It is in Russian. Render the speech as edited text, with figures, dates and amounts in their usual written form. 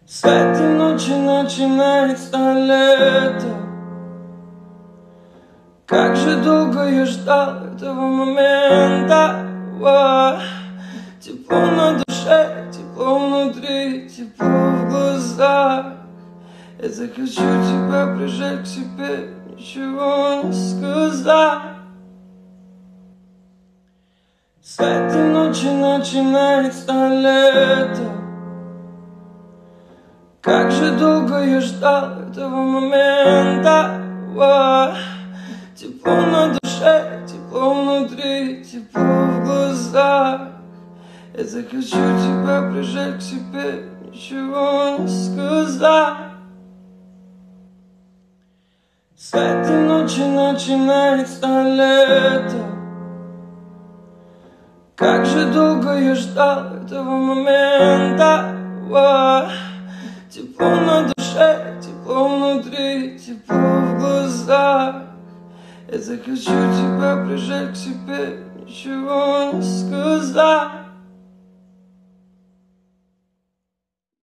С этой ночи начинается лето. Как же долго я ждал этого момента. Тепло на душе, тепло внутри, тепло в глазах. Я захочу тебя прижать к себе, ничего не сказать. С этой ночи начинается лето. Как же долго я ждал этого момента. Тепло на душе, тепло внутри, тепло в глазах. Я захочу тебя прижать к себе, ничего не сказать. С этой ночи начинается лето. Как же долго я ждал этого момента. Тепло на душе, тепло внутри, тепло в глазах. Я захочу тебя прижать к себе, ничего не сказать.